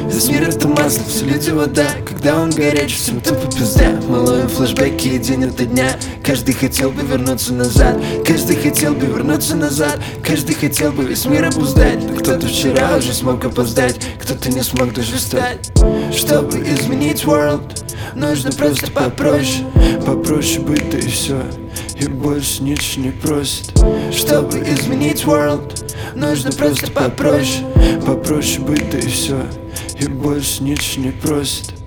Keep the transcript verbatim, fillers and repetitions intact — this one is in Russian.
Весь мир это масло, все люди вода. Когда он горячий, всем тупо пизда. Мы ловим флешбеки день ото дня. Каждый хотел бы вернуться назад. Каждый хотел бы вернуться назад. Каждый хотел бы весь мир обуздать. Кто-то вчера уже смог опоздать, кто-то не смог даже встать. Чтобы изменить world, нужно просто попроще. Попроще быть, да и все, и больше ничего не просит. Чтобы изменить world, нужно просто попроще. Попроще быть, да и все, и больше ничего не просит.